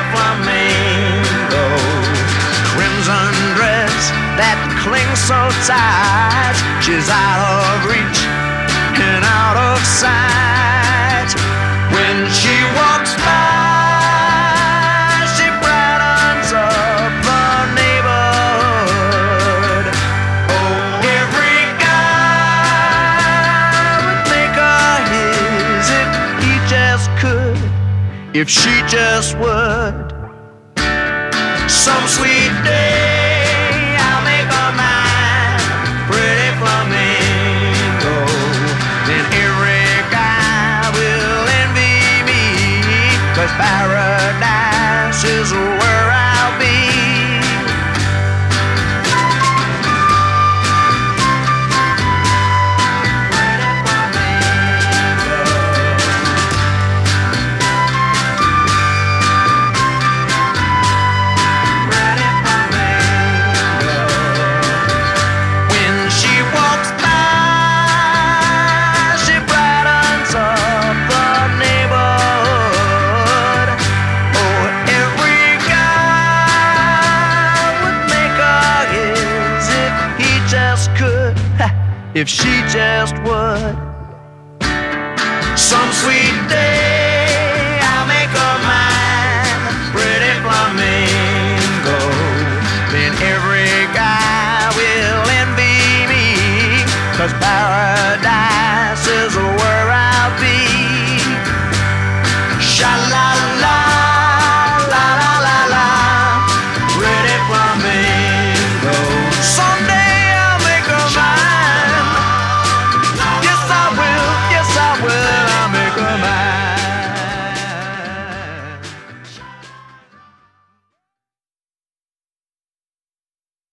flamingo, crimson dress that clings so tight. She's out of reach and out of sight. When she walks by, she brightens up the neighborhood. Oh, every guy would make her his if he just could, if she just would. Some sweet day I'll make her mine, pretty flamingo. Then every guy will envy me, 'cause paradise is where I'll be. If she just would. Some sweet day I'll make her mine, pretty flamingo. Then every guy will envy me, 'cause paradise is where I'll be. Sha-la-la.